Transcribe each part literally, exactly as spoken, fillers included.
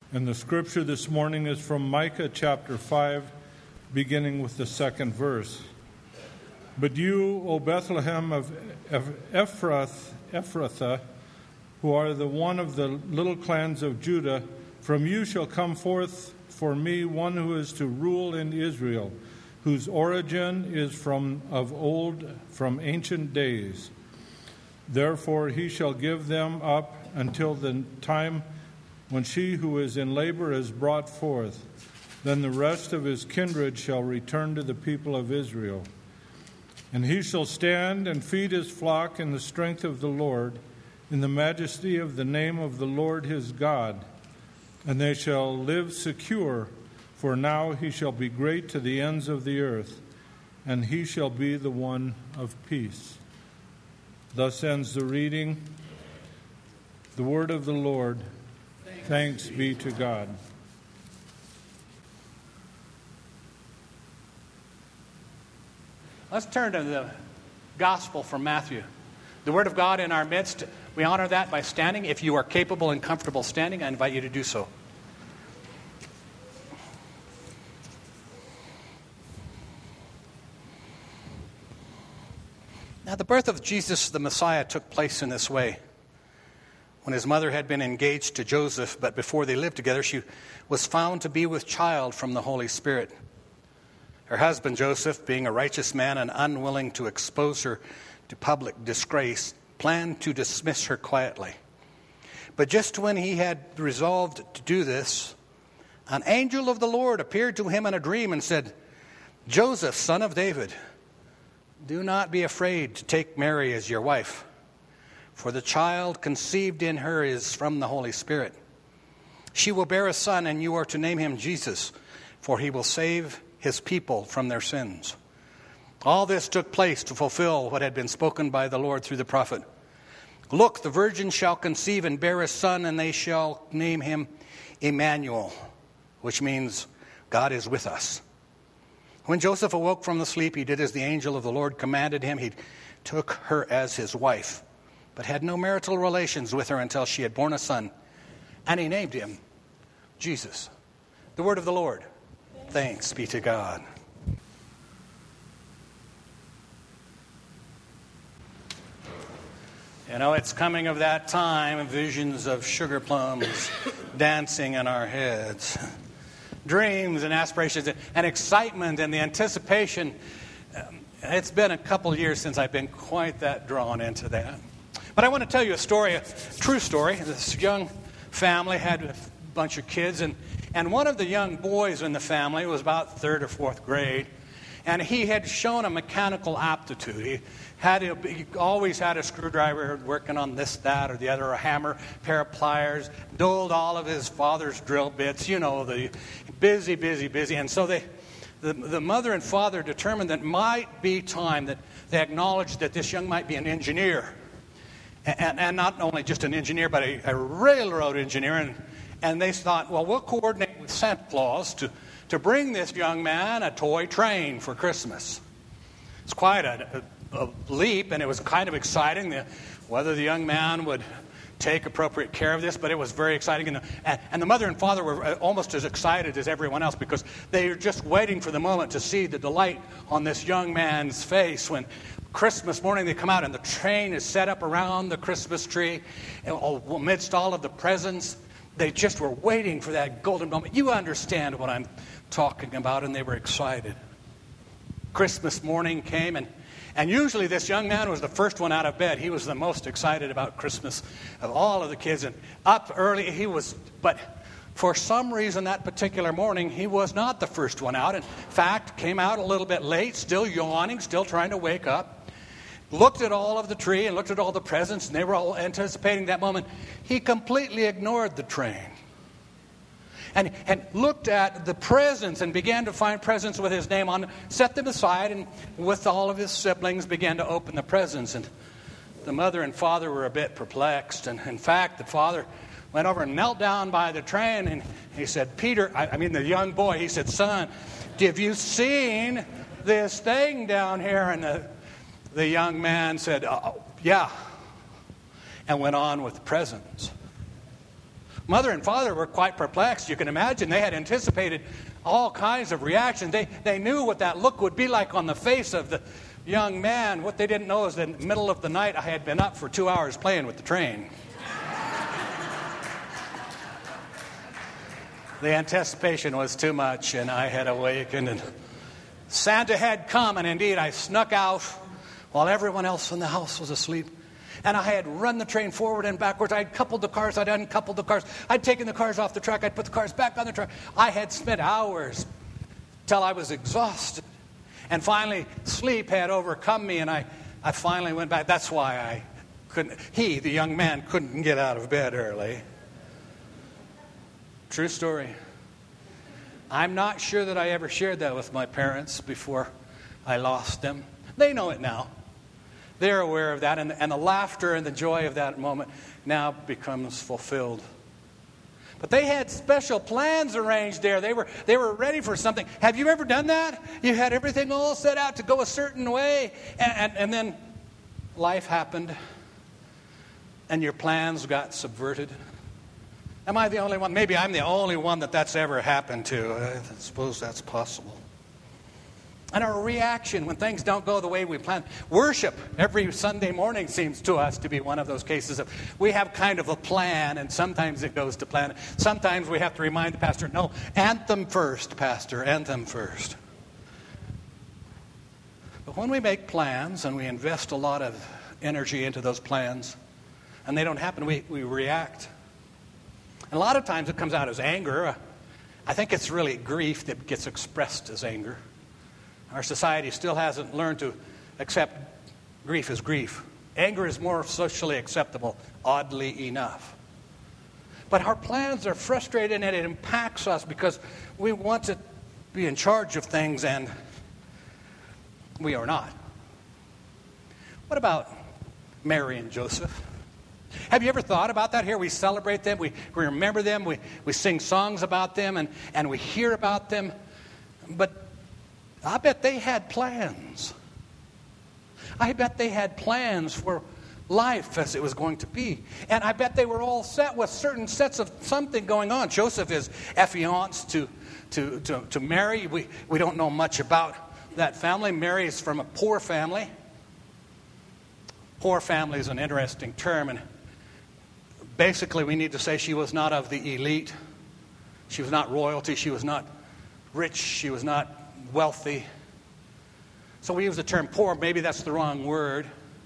And the scripture this morning is from Micah chapter five, beginning with the second verse. But you, O Bethlehem of Ephrath, Ephrathah, who are the one of the little clans of Judah, from you shall come forth for me one who is to rule in Israel, whose origin is from of old, from ancient days. Therefore he shall give them up until the time when she who is in labor is brought forth. Then the rest of his kindred shall return to the people of Israel. And he shall stand and feed his flock in the strength of the Lord, in the majesty of the name of the Lord his God. And they shall live secure, for now he shall be great to the ends of the earth, and he shall be the one of peace. Thus ends the reading. The word of the Lord. Thanks be to God. Let's turn to the gospel from Matthew. The word of God in our midst, we honor that by standing. If you are capable and comfortable standing, I invite you to do so. Now, the birth of Jesus the Messiah took place in this way. When his mother had been engaged to Joseph, but before they lived together, she was found to be with child from the Holy Spirit. Her husband, Joseph, being a righteous man and unwilling to expose her to public disgrace, planned to dismiss her quietly. But just when he had resolved to do this, an angel of the Lord appeared to him in a dream and said, "Joseph, son of David, do not be afraid to take Mary as your wife, for the child conceived in her is from the Holy Spirit. She will bear a son, and you are to name him Jesus, for he will save his people from their sins." All this took place to fulfill what had been spoken by the Lord through the prophet. "Look, the virgin shall conceive and bear a son, and they shall name him Emmanuel," which means God is with us. When Joseph awoke from the sleep, he did as the angel of the Lord commanded him. He took her as his wife, but had no marital relations with her until she had borne a son, and he named him Jesus. The word of the Lord. Thanks be to God. You know, it's coming of that time, visions of sugar plums dancing in our heads. Dreams and aspirations and excitement and the anticipation. It's been a couple years since I've been quite that drawn into that. But I want to tell you a story, a true story. This young family had a bunch of kids, and, and one of the young boys in the family was about third or fourth grade, and he had shown a mechanical aptitude. He had a, he always had a screwdriver working on this, that, or the other, a hammer, pair of pliers, doled all of his father's drill bits, you know, the busy, busy, busy. And so they, the, the mother and father determined that it might be time that they acknowledged that this young might be an engineer. And, and not only just an engineer, but a, a railroad engineer. And, and they thought, well, we'll coordinate with Santa Claus to, to bring this young man a toy train for Christmas. It's quite a, a, a leap, and it was kind of exciting the, whether the young man would take appropriate care of this, but it was very exciting. And the, and the mother and father were almost as excited as everyone else because they were just waiting for the moment to see the delight on this young man's face when Christmas morning they come out and the train is set up around the Christmas tree and amidst all of the presents. They just were waiting for that golden moment. You understand what I'm talking about, and they were excited. Christmas morning came, and, and usually this young man was the first one out of bed. He was the most excited about Christmas of all of the kids, and up early he was, but for some reason that particular morning he was not the first one out. In fact, came out a little bit late, still yawning, still trying to wake up. Looked at all of the tree and looked at all the presents, and they were all anticipating that moment. He completely ignored the train and, and looked at the presents and began to find presents with his name on, set them aside, and with all of his siblings began to open the presents. And the mother and father were a bit perplexed. And in fact, the father went over and knelt down by the train, and he said, Peter, I, I mean the young boy, he said, son, have you seen this thing down here? And the The young man said, oh, yeah, and went on with the presents. Mother and father were quite perplexed. You can imagine they had anticipated all kinds of reactions. They, they knew what that look would be like on the face of the young man. What they didn't know is that in the middle of the night, I had been up for two hours playing with the train. The anticipation was too much, and I had awakened, and Santa had come, and indeed I snuck out while everyone else in the house was asleep. And I had run the train forward and backwards. I had coupled the cars. I'd uncoupled the cars. I'd taken the cars off the track. I'd put the cars back on the track. I had spent hours till I was exhausted. And finally, sleep had overcome me, and I, I finally went back. That's why I couldn't, he, the young man, couldn't get out of bed early. True story. I'm not sure that I ever shared that with my parents before I lost them. They know it now. They're aware of that, and, and the laughter and the joy of that moment now becomes fulfilled. But they had special plans arranged there. They were, they were ready for something. Have you ever done that? You had everything all set out to go a certain way, and, and, and then life happened, and your plans got subverted. Am I the only one? Maybe I'm the only one that that's ever happened to. I suppose that's possible. And our reaction when things don't go the way we plan. Worship every Sunday morning seems to us to be one of those cases of we have kind of a plan, and sometimes it goes to plan. Sometimes we have to remind the pastor, no, anthem first, pastor, anthem first. But when we make plans and we invest a lot of energy into those plans and they don't happen, we, we react. And a lot of times it comes out as anger. I think it's really grief that gets expressed as anger. Our society still hasn't learned to accept grief as grief. Anger is more socially acceptable, oddly enough. But our plans are frustrated, and it impacts us because we want to be in charge of things, and we are not. What about Mary and Joseph? Have you ever thought about that? Here we celebrate them, we, we remember them, we, we sing songs about them, and, and we hear about them. But I bet they had plans. I bet they had plans for life as it was going to be. And I bet they were all set with certain sets of something going on. Joseph is affianced to, to, to, to Mary. We, we don't know much about that family. Mary is from a poor family. Poor family is an interesting term, and basically we need to say she was not of the elite. She was not royalty. She was not rich. She was not wealthy. So we use the term poor. Maybe that's the wrong word.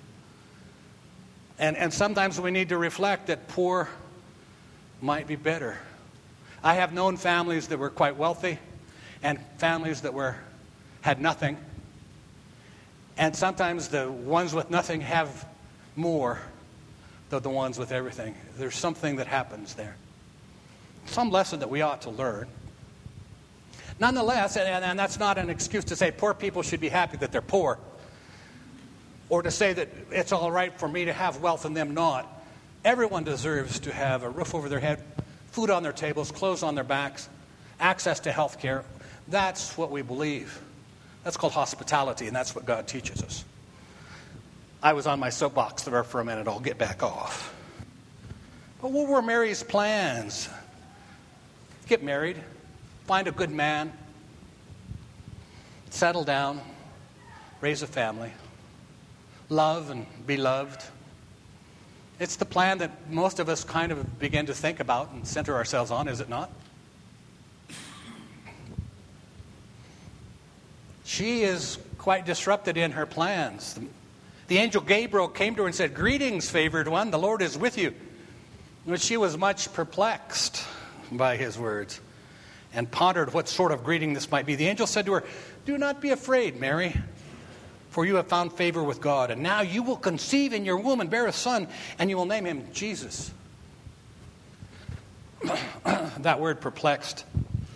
And, and sometimes we need to reflect that poor might be better. I have known families that were quite wealthy and families that were had nothing. And sometimes the ones with nothing have more than the ones with everything. There's something that happens there. Some lesson that we ought to learn. Nonetheless, and, and that's not an excuse to say poor people should be happy that they're poor, or to say that it's all right for me to have wealth and them not. Everyone deserves to have a roof over their head, food on their tables, clothes on their backs, access to health care. That's what we believe. That's called hospitality, and that's what God teaches us. I was on my soapbox there for a minute. I'll get back off. But what were Mary's plans? Get married, find a good man, settle down, raise a family, love and be loved. It's the plan that most of us kind of begin to think about and center ourselves on, is it not? She is quite disrupted in her plans. The angel Gabriel came to her and said, "Greetings, favored one, the Lord is with you." But she was much perplexed by his words and pondered what sort of greeting this might be. The angel said to her, "Do not be afraid, Mary, for you have found favor with God. And now you will conceive in your womb and bear a son, and you will name him Jesus." That word perplexed.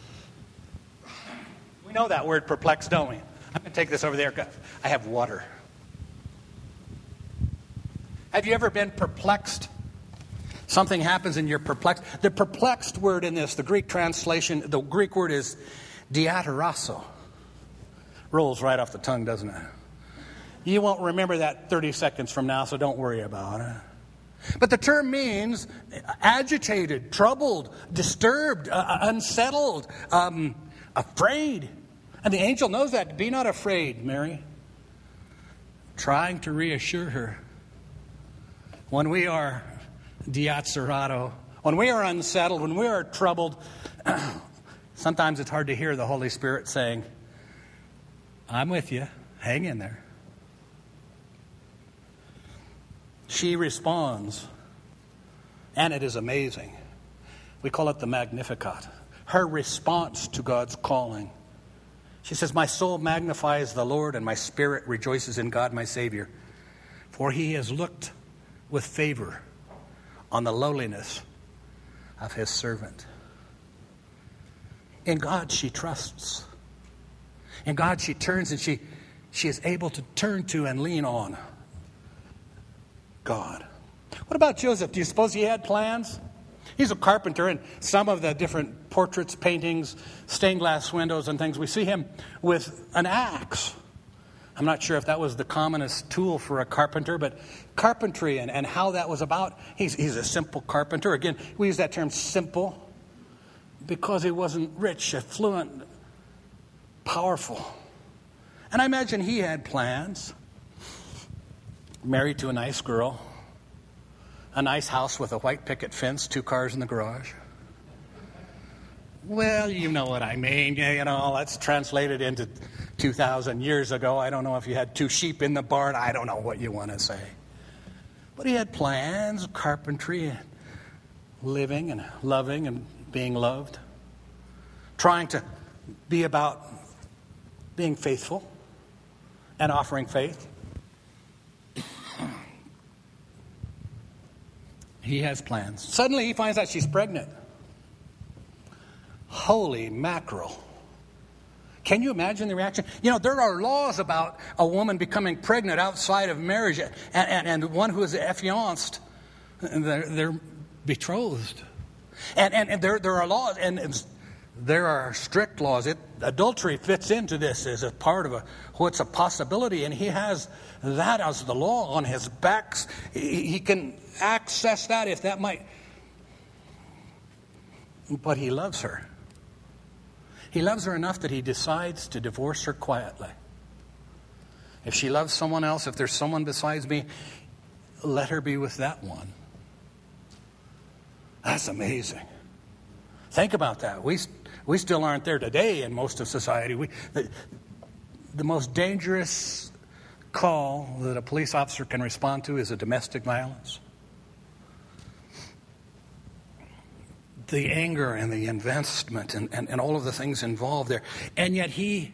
We know that word perplexed, don't we? I'm going to take this over there. I have water. Have you ever been perplexed? Something happens and you're perplexed. The perplexed word in this, the Greek translation, the Greek word is diatarasso. Rolls right off the tongue, doesn't it? You won't remember that thirty seconds from now, so don't worry about it. But the term means agitated, troubled, disturbed, uh, unsettled, um, afraid. And the angel knows that. Be not afraid, Mary. Trying to reassure her. When we are diazzerato, when we are unsettled, when we are troubled, sometimes it's hard to hear the Holy Spirit saying, I'm with you. Hang in there. She responds, and it is amazing. We call it the Magnificat. Her response to God's calling. She says, my soul magnifies the Lord, and my spirit rejoices in God my Savior. For he has looked with favor on the lowliness of his servant. In God she trusts. In God she turns, and she, she is able to turn to and lean on God. What about Joseph? Do you suppose he had plans? He's a carpenter, and some of the different portraits, paintings, stained glass windows and things, we see him with an axe. I'm not sure if that was the commonest tool for a carpenter, but carpentry and, and how that was about. He's, he's a simple carpenter. Again, we use that term simple because he wasn't rich, affluent, powerful. And I imagine he had plans. Married to a nice girl. A nice house with a white picket fence, two cars in the garage. Well, you know what I mean. You know, let's translate it into two thousand years ago. I don't know if you had two sheep in the barn. I don't know what you want to say. But he had plans, carpentry, and living and loving and being loved. Trying to be about being faithful and offering faith. He has plans. Suddenly he finds out she's pregnant. Holy mackerel. Can you imagine the reaction? You know, there are laws about a woman becoming pregnant outside of marriage, and, and, and one who is affianced, they're, they're betrothed. And, and, and there, there are laws, and, and there are strict laws. It, adultery fits into this as a part of a, what's a possibility, and he has that as the law on his back. He, he can access that if that might. But he loves her. He loves her enough that he decides to divorce her quietly. If she loves someone else, if there's someone besides me, let her be with that one. That's amazing. Think about that. We we still aren't there today in most of society. We the, the most dangerous call that a police officer can respond to is a domestic violence. The anger and the investment and, and, and all of the things involved there. And yet he,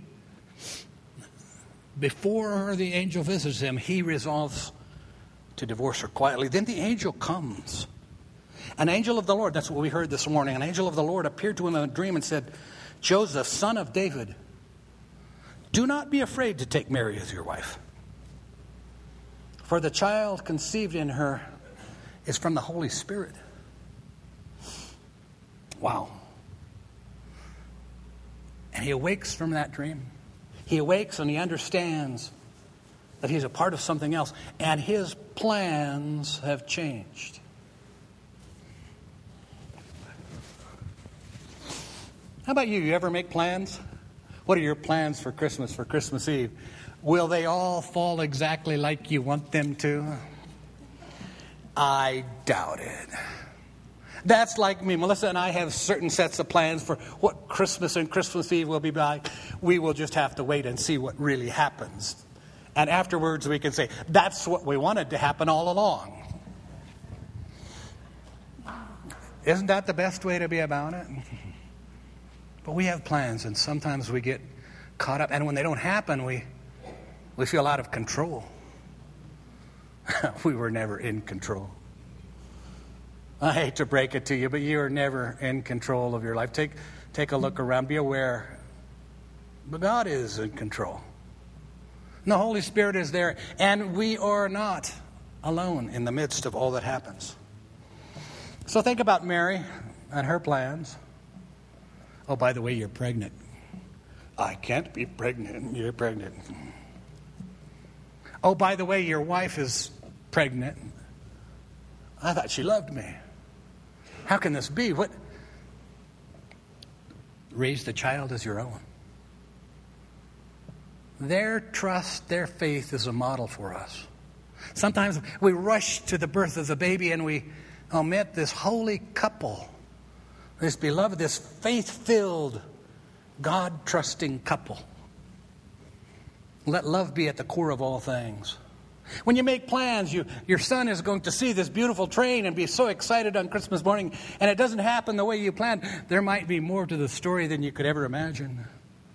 before the angel visits him, he resolves to divorce her quietly. Then the angel comes. An angel of the Lord, that's what we heard this morning. An angel of the Lord appeared to him in a dream and said, Joseph, son of David, do not be afraid to take Mary as your wife. For the child conceived in her is from the Holy Spirit. Wow. And he awakes from that dream. He awakes and he understands that he's a part of something else. And his plans have changed. How about you? You ever make plans? What are your plans for Christmas, for Christmas Eve? Will they all fall exactly like you want them to? I doubt it. That's like me. Melissa and I have certain sets of plans for what Christmas and Christmas Eve will be like. We will just have to wait and see what really happens. And afterwards we can say, that's what we wanted to happen all along. Isn't that the best way to be about it? But we have plans, and sometimes we get caught up. And when they don't happen, we we feel out of control. We were never in control. I hate to break it to you, but you are never in control of your life. Take, take a look around. Be aware. But God is in control. And the Holy Spirit is there. And we are not alone in the midst of all that happens. So think about Mary and her plans. Oh, by the way, you're pregnant. I can't be pregnant. You're pregnant. Oh, by the way, your wife is pregnant. I thought she loved me. How can this be? What? Raise the child as your own. Their trust, their faith is a model for us. Sometimes we rush to the birth of the baby and we omit this holy couple, this beloved, this faith-filled, God-trusting couple. Let love be at the core of all things. When you make plans, you, your son is going to see this beautiful train and be so excited on Christmas morning, and it doesn't happen the way you planned. There might be more to the story than you could ever imagine.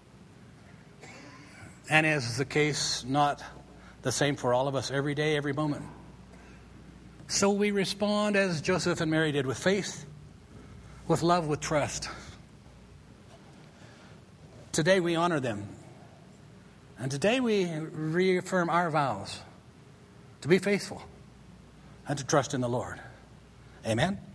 And is the case not the same for all of us every day, every moment? So we respond as Joseph and Mary did, with faith, with love, with trust. Today we honor them. And today we reaffirm our vows to be faithful and to trust in the Lord. Amen?